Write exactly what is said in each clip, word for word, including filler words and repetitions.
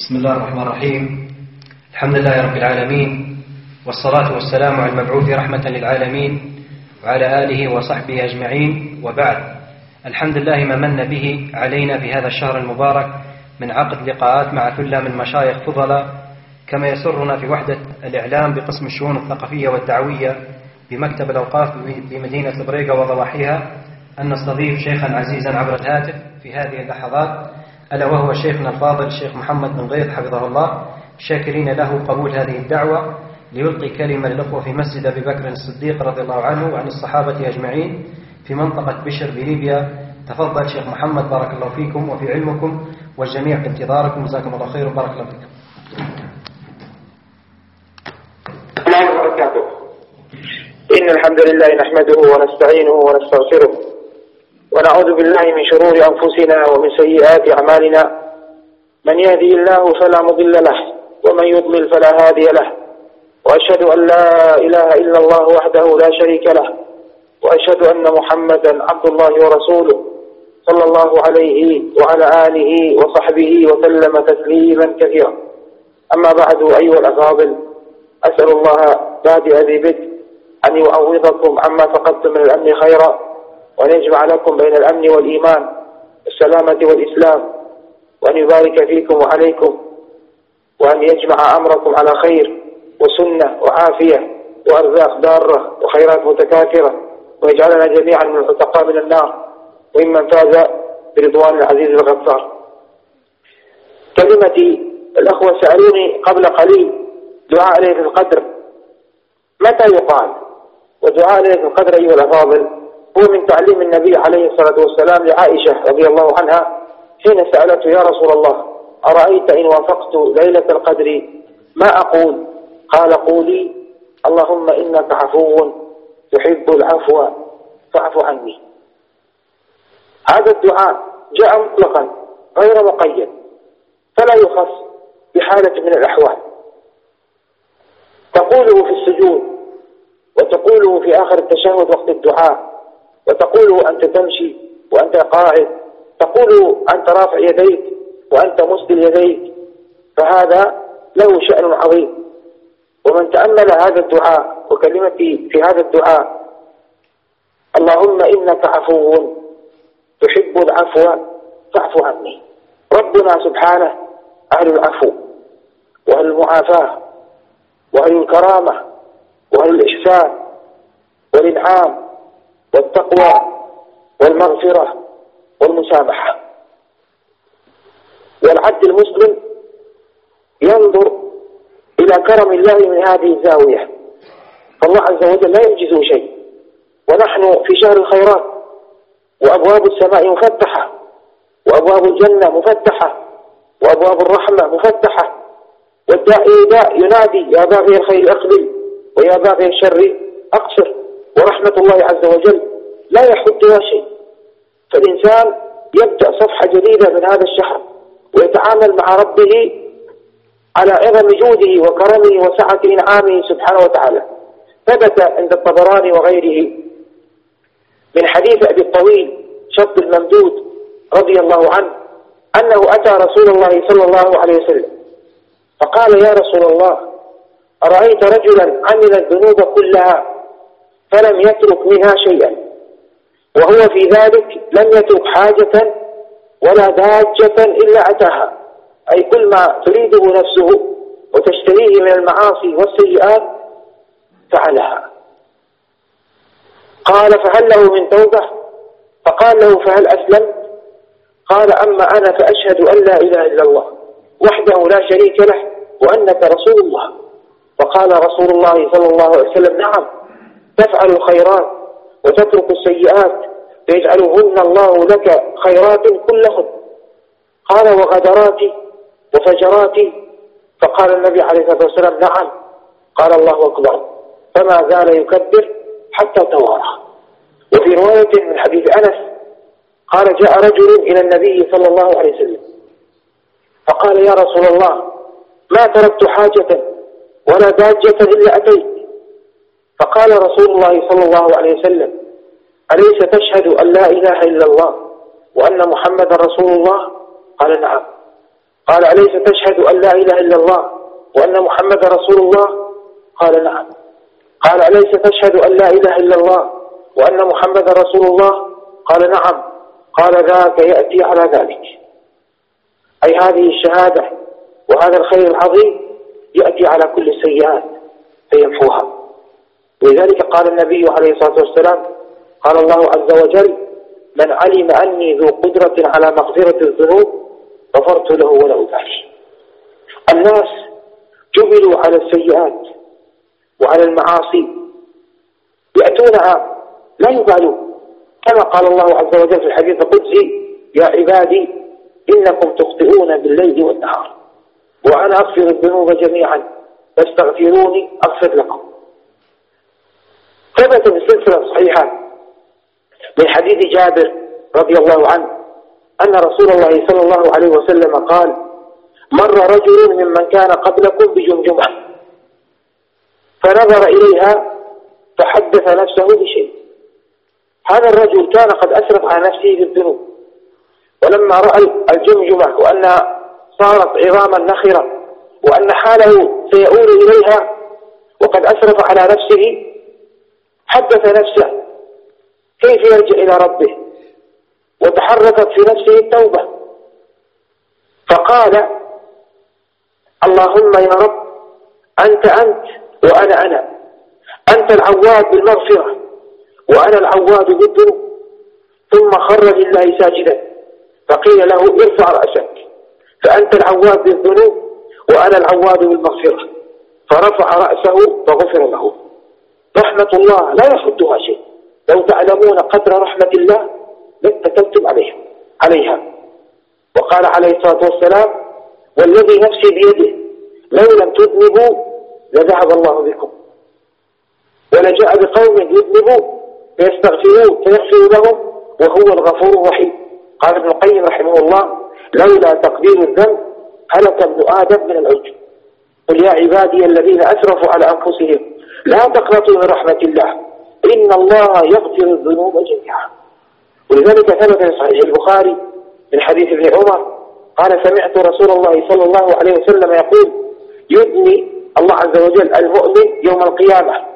بسم الله الرحمن الرحيم. الحمد لله رب العالمين، والصلاة والسلام على المبعوث رحمة للعالمين وعلى آله وصحبه أجمعين، وبعد. الحمد لله ما من به علينا في هذا الشهر المبارك من عقد لقاءات مع ثلة من مشايخ فضلاء، كما يسرنا في وحدة الإعلام بقسم الشؤون الثقافية والدعوية بمكتب الأوقاف بمدينة البريقة وضواحيها أن نستضيف شيخا عزيزا عبر الهاتف في هذه اللحظات، ألا وهو شيخنا الفاضل الشيخ محمد بن غيث حفظه الله، شاكرين له قبول هذه الدعوة ليلقي كلمة للأخوة في مسجد أبي بكر الصديق رضي الله عنه وعن الصحابة أجمعين في منطقة بشر بليبيا. تفضل شيخ محمد، بارك الله فيكم وفي علمكم، والجميع في انتظاركم، جزاكم الله خير وبارك الله فيكم. الله وبركاته. إن الحمد لله نحمده ونستعينه ونستغفره ونعوذ بالله من شرور أنفسنا ومن سيئات أعمالنا، من يهدي الله فلا مضل له ومن يضلل فلا هادي له، وأشهد أن لا إله إلا الله وحده لا شريك له، وأشهد أن محمدا عبد الله ورسوله صلى الله عليه وعلى آله وصحبه وسلم تسليما كثيرا. أما بعد، أيها الأفاضل، أسأل الله بادئ ذي بدء أن يعوضكم عما فقدتم من الأمن خيرا، وأن يجمع لكم بين الأمن والإيمان والسلامة والإسلام، وأن يبارك فيكم وعليكم، وأن يجمع أمركم على خير وسنة وعافية وأرزاق دارة وخيرات متكاثرة، ويجعلنا جميعا من العتقاء من النار وممن فاز برضوان العزيز الغفار. كلمتي، الأخوة سألوني قبل قليل دعاء ليلة القدر متى يقال؟ ودعاء ليلة القدر أيها الأفاضل هو من تعليم النبي عليه الصلاة والسلام لعائشة رضي الله عنها حين سألته: يا رسول الله، أرأيت إن وافقت ليلة القدر ما أقول؟ قال: قولي: اللهم إنك عفو تحب العفو فاعف عني. هذا الدعاء جاء مطلقا غير مقيد، فلا يخص بحالة من الأحوال. تقوله في السجود، وتقوله في آخر التشهد وقت الدعاء، وتقوله أنت تمشي وأنت قاعد، تقوله أنت رافع يديك وأنت مسدل يديك، فهذا له شأن عظيم. ومن تأمل هذا الدعاء وكلمتي في هذا الدعاء: اللهم إنك عفو تحب العفو فاعف عني. ربنا سبحانه أهل العفو وأهل المعافاة وأهل الكرامة وأهل الإحسان والإنعام والتقوى والمغفرة والمسامحة. والعبد المسلم ينظر إلى كرم الله من هذه الزاوية، فالله عز وجل لا يعجزه شيء، ونحن في شهر الخيرات، وأبواب السماء مفتحة، وأبواب الجنة مفتحة، وأبواب الرحمة مفتحة، والداعي داء ينادي: يا باغي الخير أقبل ويا باغي الشر أقصر. ورحمة الله عز وجل لا يحدها شيء، فالإنسان يبدأ صفحة جديدة من هذا الشهر ويتعامل مع ربه على عظم جوده وكرمه وسعة إنعامه سبحانه وتعالى. ثبت عند الطبراني وغيره من حديث أبي الطويل شط الممدود رضي الله عنه أنه أتى رسول الله صلى الله عليه وسلم فقال: يا رسول الله، أرأيت رجلا عمل الذنوب كلها فلم يترك منها شيئا، وهو في ذلك لم يترك حاجة ولا داجة إلا أتاها، أي كل ما تريده نفسه وتشتهيه من المعاصي والسيئات فعلها. قال: فهل له من توبة؟ فقال له: فهل أسلمت؟ قال: أما أنا فأشهد أن لا إله إلا الله وحده لا شريك له وأنك رسول الله. فقال رسول الله صلى الله عليه وسلم: نعم، تفعل الخيرات وتترك السيئات فيجعلهن الله لك خيرات كلهن. قال: وغدراتي وفجراتي؟ فقال النبي عليه الصلاة والسلام: نعم. قال: الله أكبر. فما زال يكبر حتى توارى. وفي رواية من حديث أنس قال: جاء رجل إلى النبي صلى الله عليه وسلم فقال: يا رسول الله، ما تركت حاجة ولا داجة إلا أتيت. فقال رسول الله صلى الله عليه وسلم: أليس تشهد أن لا إله إلا الله وأن محمدا رسول الله؟ قال: نعم. قال أليس تشهد أن لا إله إلا الله وأن محمد رسول الله؟ قال نعم. قال أليس تشهد أن لا إله إلا الله وأن محمد رسول الله؟ قال نعم. قال ذاك يأتي على ذلك، أي هذه الشهادة وهذا الخير العظيم يأتي على كل السيئات فيمحوها. ولذلك قال النبي عليه الصلاة والسلام قال الله عز وجل من علم أني ذو قدرة على مغفرة الذنوب غفرت له ولا أبالي. الناس جبلوا على السيئات وعلى المعاصي يأتونها لا يبالون، كما قال الله عز وجل في الحديث القدسي يا عبادي إنكم تخطئون بالليل والنهار وأنا أغفر الذنوب جميعا فاستغفروني أغفر لكم. ثبت في السلسلة الصحيحة من حديث جابر رضي الله عنه أن رسول الله صلى الله عليه وسلم قال مر رجل ممن كان قبلكم بجمجمة فنظر إليها فحدث نفسه بشيء. هذا الرجل كان قد أسرف على نفسه بالذنوب، ولما رأى الجمجمة وأنها صارت عظاما نخرة وأن حاله سيؤول إليها وقد أسرف على نفسه حدث نفسه كيف يرجع إلى ربه، وتحركت في نفسه التوبة فقال اللهم يا رب أنت أنت وأنا أنا، أنت العواد بالمغفرة وأنا العواد بالذنوب. ثم خر لله ساجدا فقيل له ارفع رأسك فأنت العواد بالذنوب وأنا العواد بالمغفرة، فرفع رأسه فغفر له. رحمة الله لا يحدها شيء، لو تعلمون قدر رحمة الله لاتكلتم عليها عليها وقال عليه الصلاة والسلام والذي نفسي بيده لو لم تذنبوا لذهب الله بكم ولجاء بقوم يذنبوا فيستغفروا فيغفر لهم وهو الغفور الرحيم. قال ابن القيم رحمه الله لولا تقدير الذنب هلك ابن آدم من العجب. قل يا عبادي الذين أسرفوا على أنفسهم لا تقنطوا من رحمة الله إن الله يغفر الذنوب جميعا. ولذلك ثبت في صحيح البخاري من حديث ابن عمر قال سمعت رسول الله صلى الله عليه وسلم يقول يدني الله عز وجل المؤمن يوم القيامة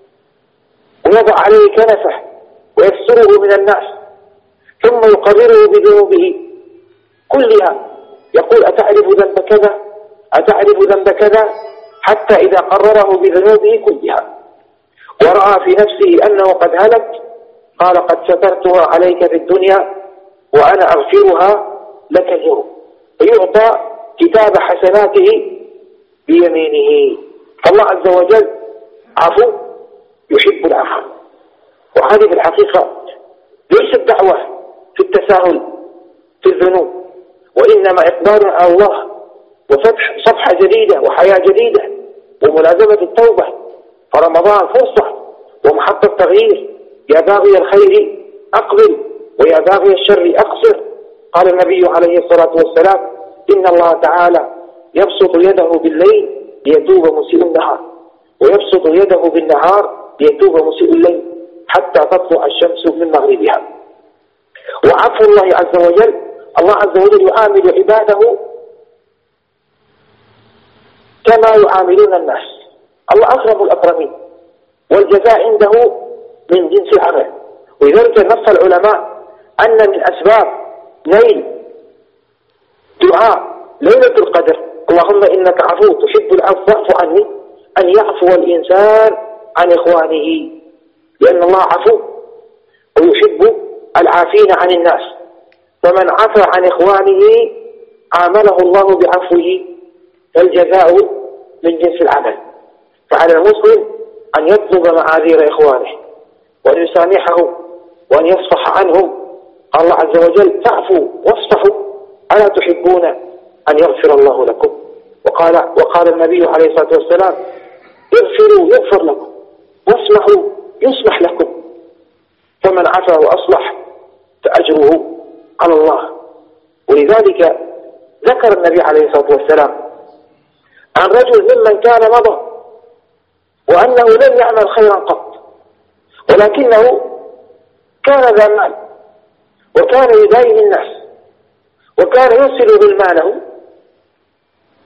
ويضع عليه كنفه ويستره من الناس ثم يقرره بذنوبه كلها يقول أتعرف ذنب كذا أتعرف ذنب كذا حتى إذا قرره بذنوبه كلها ورأى في نفسه أنه قد هلك قال قد سترتها عليك في الدنيا وأنا أغفرها لك اليوم، فيعطى كتاب حسناته بيمينه. فالله عز وجل عفو يحب العفو. وهذه في الحقيقة ليست دعوة في التساهل في الذنوب، وإنما إقبال على الله وفتح صفحة جديدة وحياة جديدة وملازمة التوبة. فرمضان فرصة ومحطة تغيير. يا باغي الخير أقبل ويا باغي الشر أقصر. قال النبي عليه الصلاة والسلام إن الله تعالى يبسط يده بالليل ليتوب مسيء النهار ويبسط يده بالنهار ليتوب مسيء الليل حتى تطلع الشمس من مغربها. وعفو الله عز وجل الله عز وجل يعامل عباده كما يعاملون الناس. الله أكرم الأكرمين والجزاء عنده من جنس العمل. ولذلك نص العلماء أن من أسباب نيل دعاء ليلة القدر اللهم إنك عفو تحب العفو فاعف عني أن يعفو الإنسان عن إخوانه، لأن الله عفو ويحب العافين عن الناس. فمن عفى عن إخوانه عامله الله بعفوه فالجزاء من جنس العمل. فعلى المسلم أن يطلب معاذير إخوانه وأن يسامحهم وأن يصفح عنهم. قال الله عز وجل فاعفوا واصفحوا ألا تحبون أن يغفر الله لكم. وقال, وقال النبي عليه الصلاة والسلام اغفروا يغفر لكم واسمحوا يسمح لكم. فمن عفا وأصلح فأجره على الله. ولذلك ذكر النبي عليه الصلاة والسلام عن رجل ممن كان مضى وأنه لم يعمل خيرا قط، ولكنه كان ذا مال وكان يداين الناس وكان يرسل غلمانه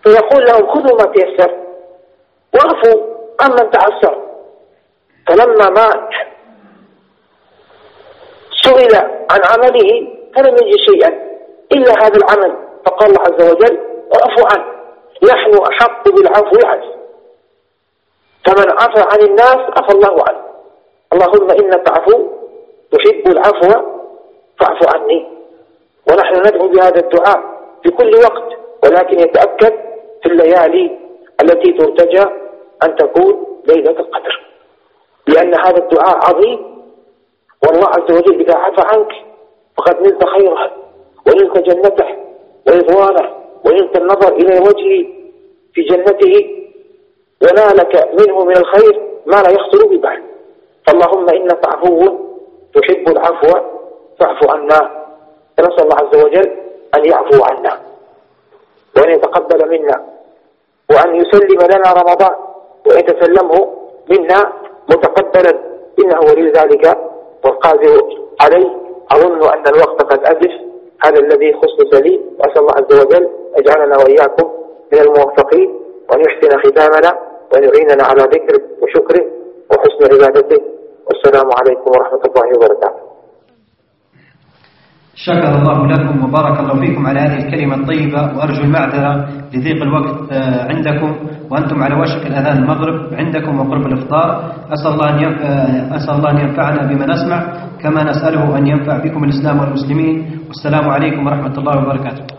فيقول لهم خذوا ما تيسر واعفوا عمن تعسر. فلما مات سئل عن عمله فلم يجد شيئا إلا هذا العمل، فقال الله عز وجل اعفوا عنه، نحن أحق بالعفو عنه، فمن عفى عن الناس عفى الله عنه. اللهم إنك عفو تحب العفو فاعف عني. ونحن ندعو بهذا الدعاء في كل وقت، ولكن يتأكد في الليالي التي ترتجى أن تكون ليلة القدر، لأن هذا الدعاء عظيم، والله عز وجل إذا عفى عنك فقد نلت خيره ونلت جنته ورضوانه ونلت النظر إلى وجهه في جنته ونالك منه من الخير ما لا يخطر ببال. فاللهم إنك عفو تحب العفو فاعف عنا. فنسأل الله عز وجل أن يعفو عنا وأن يتقبل منا وأن يسلم لنا رمضان وأن يتسلمه منا متقبلا، إنه ولي ذلك والقادر عليه. أظن أن الوقت قد أزف، هذا الذي خصص لي، وأسأل الله عز وجل أجعلنا وإياكم من الموفقين، وأن يحسن ختامنا، وأن يعيننا على ذكره وشكره وحسن عبادته. والسلام عليكم ورحمة الله وبركاته. شكر الله لكم وبارك الله فيكم على هذه الكلمة الطيبة، وأرجو المعذرة لضيق الوقت عندكم وأنتم على وشك الأذان المغرب عندكم وقرب الإفطار. أسأل الله أن أسأل الله أن ينفعنا بما نسمع، كما نسأله أن ينفع بكم الإسلام والمسلمين. والسلام عليكم ورحمة الله وبركاته.